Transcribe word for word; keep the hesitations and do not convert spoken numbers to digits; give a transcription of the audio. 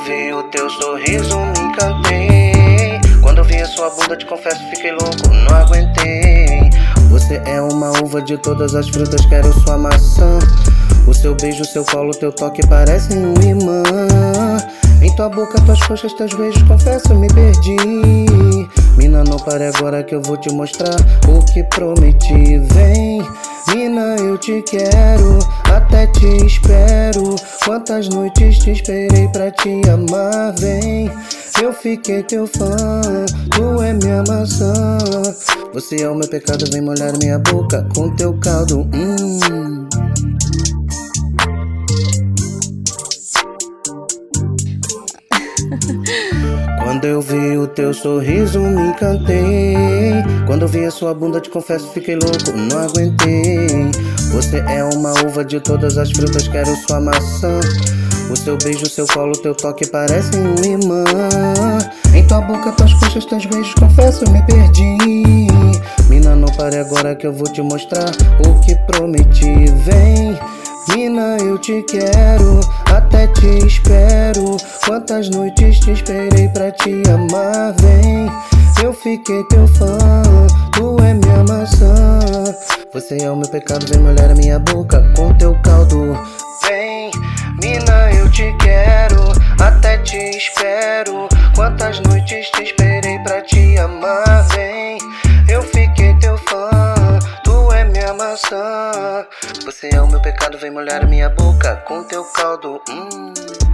vi o teu sorriso me encantei. Quando eu vi a sua bunda, te confesso, fiquei louco, não aguentei. Você é uma uva de todas as frutas, quero sua maçã. O seu beijo, seu colo, teu toque parecem um imã. Em tua boca, tuas coxas, teus beijos, confesso, me perdi. Mina, não pare agora que eu vou te mostrar o que prometi. Vem, mina, eu te quero, até te espero. Quantas noites te esperei pra te amar. Vem, eu fiquei teu fã, tu é minha maçã. Você é o meu pecado, vem molhar minha boca com teu caldo. hum. Quando eu vi o teu sorriso me encantei. Quando eu vi a sua bunda, te confesso, fiquei louco, não aguentei. Você é uma uva de todas as frutas, quero sua maçã. O seu beijo, seu colo, teu toque parecem um imã. Em tua boca, tuas coxas, teus beijos, confesso, me perdi. Mina, não pare agora que eu vou te mostrar o que prometi. Vem, mina, eu te quero, até te espero. Quantas noites te esperei pra te amar. Vem, eu fiquei teu fã, tu é minha maçã. Você é o meu pecado, vem molhar a minha boca com teu caldo. Vem, mina, eu te quero, até te espero. Quantas noites te esperei pra te amar. Vem, eu fiquei teu fã, tu é minha maçã. Você é o meu pecado, vem molhar minha boca com teu caldo. hum.